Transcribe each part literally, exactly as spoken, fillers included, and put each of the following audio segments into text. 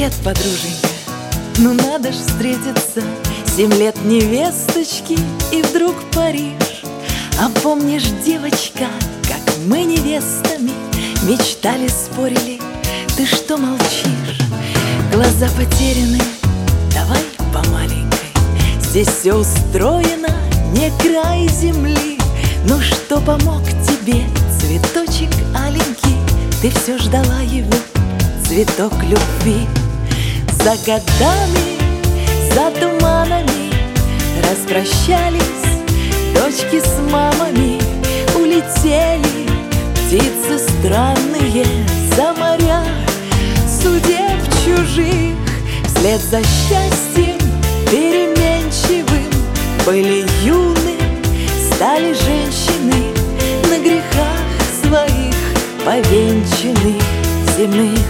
Привет, подруженька, ну надо ж встретиться. Семь лет невесточки и вдруг Париж. А помнишь, девочка, как мы невестами мечтали, спорили, ты что молчишь? Глаза потеряны, давай по маленькой. Здесь все устроено, не край земли. Ну что помог тебе цветочек аленький? Ты все ждала его, цветок любви. За годами, за туманами распрощались дочки с мамами. Улетели птицы странные за моря судеб чужих. Вслед за счастьем переменчивым были юны, стали женщины, на грехах своих повенчаны земных.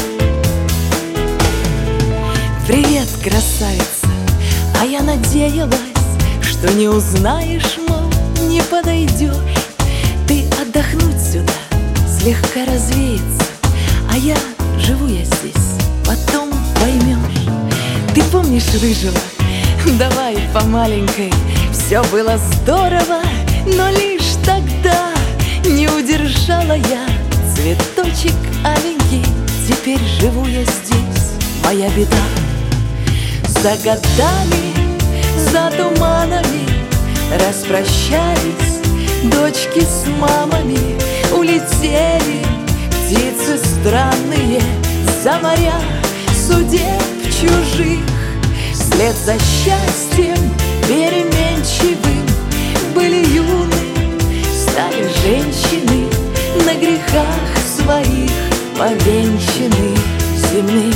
Привет, красавица, а я надеялась, что не узнаешь, мол, не подойдешь. Ты отдохнуть сюда, слегка развеяться, а я живу я здесь, потом поймешь. Ты помнишь рыжего? Давай по маленькой. Все было здорово, но лишь тогда не удержала я цветочек аленький. Теперь живу я здесь, моя беда. За годами, за туманами распрощались дочки с мамами. Улетели птицы странные за моря судеб чужих. Вслед за счастьем переменчивым были юны, стали женщины, на грехах своих повенчаны земных.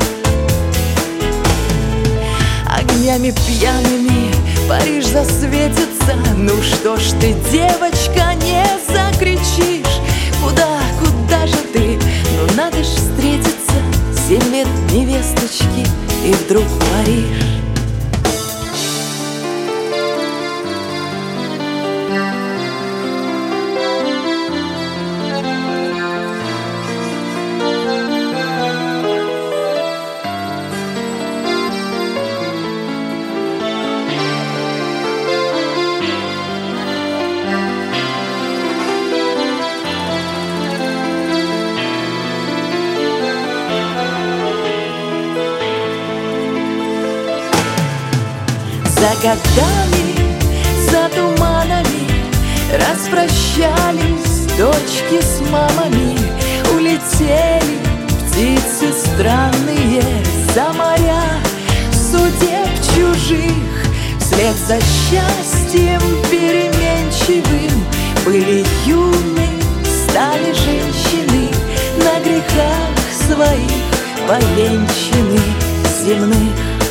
Огнями пьяными Париж засветится. Ну что ж ты, девочка, не закричишь? Куда, куда же ты? Ну надо ж встретиться. Семь лет невесточки и вдруг Париж. За годами, за туманами распрощались дочки с мамами. Улетели птицы странные за моря судеб чужих. Вслед за счастьем переменчивым были юны, стали женщины, на грехах своих повенчаны земных.